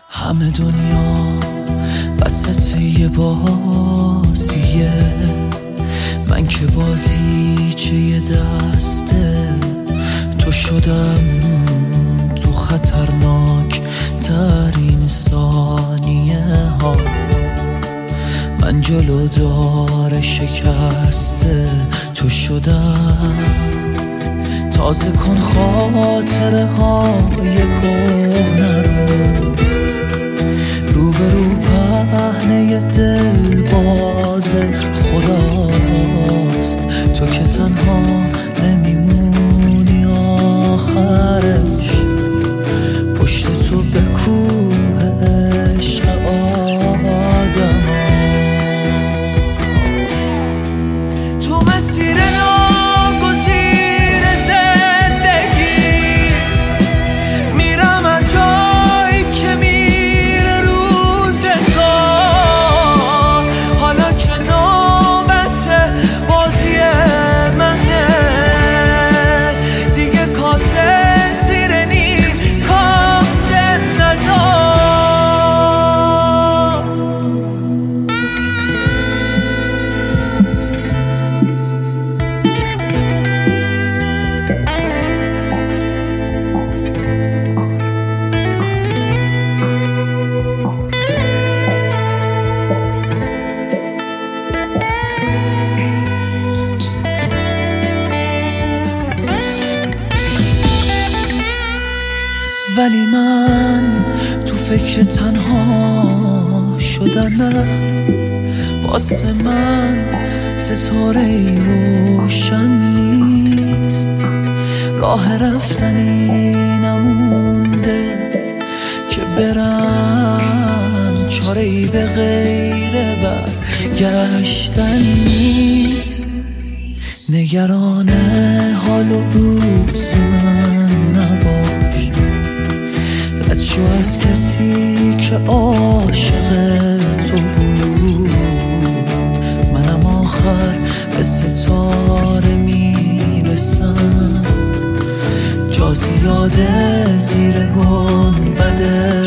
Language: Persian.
همه دنیا وسط یه بازیه، من که بازیچه یه دسته تو شدم تو خطرناک ترین ثانیه ها. من جلو دار شکسته تو شدم، تازه کن خاطره های کهنه رو به رو پهنه دل باز خداست. تو که تنها نمیمونی آخرش، پشت تو به کوه عشق آدم هاست. تو مسیر ناگزیر زندگی میرم هر جایی که میره روزگار. حالا که نوبت بازی منه، دیگه کاسه زیر نیم کاسه نزار. ولی من تو فکر تنها شدنم، واسه من ستاره ای روشن نیست. راه رفتنی نمونده که برم، چاره ای به غیر برگشتن نیست. نگران حال و روز من نباش، رد شو از کسی که عاشق تو بود. منم آخر به ستاره میرسم، جا زیاده زیر گنبد